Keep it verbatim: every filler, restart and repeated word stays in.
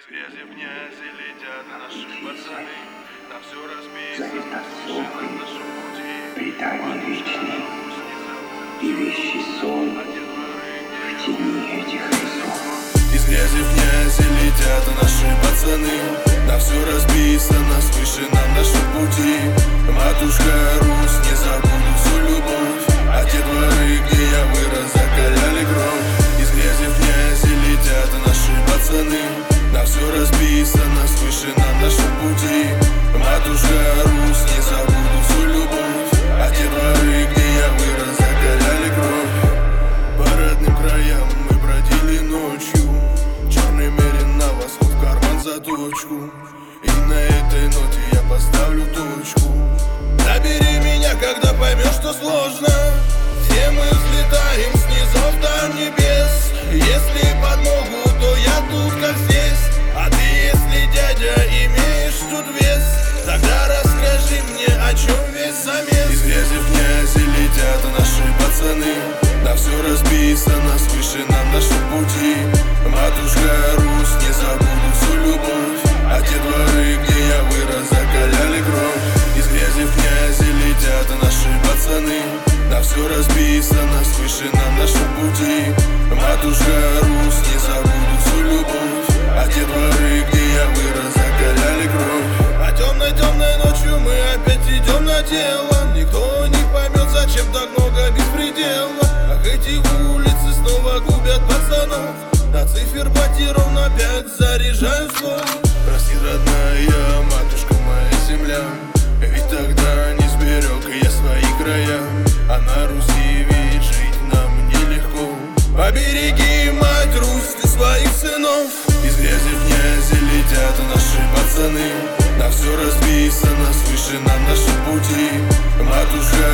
Из грязи в грязи летят наши пацаны, на все расписано, слышно на нашем пути. Предание вечное и вещий сон в тени этих лесов. Из грязи в грязи летят наши пацаны, на все расписано, слышно на нашем пути. Матушка Русь, не забуду всю любовь, а те дворы, где я вырос, закаляли кровь. Из грязи в грязи летят наши пацаны, на все расписано, слышно на нашем пути. Матушка Русь, не забуду всю любовь, а те дворы, где я вырос, закаляли кровь. По родным краям мы бродили ночью, черный мерин на восход, в карман заточку. И на этой ноте я поставлю точку. Набери меня, когда поймешь, что сложно. Все мы взлетаем с низов до небес. Если подмогу, то я тут, как здесь. А ты, если, дядя, имеешь тут вес, тогда расскажи мне, о чем весь замес. Из грязи в грязи летят наши пацаны, на все расписано, слышно на нашем пути. Матушка Русь, не забуду всю любовь, а те дворы, где я вырос, закаляли кровь. Из грязи в грязи летят наши пацаны, на все расписано, слышно на нашем пути. Матушка Русь, не забуду всю любовь, а те дворы, где я вырос, закаляли кровь. А темной-темной ночью мы опять идем на дело. Никто не поймет, зачем так много беспредела. Ах, эти улицы снова губят пацанов, на циферблате на пять заряжаю слов. Прости, родная матушка, моя земля, ведь тогда не сберег я свои края. А на Руси ведь жить нам нелегко. Побереги, мать Русь, ты своих сынов. Из грязи в грязи летят наши пацаны, на все расписано, слышно на нашем пути. Матушка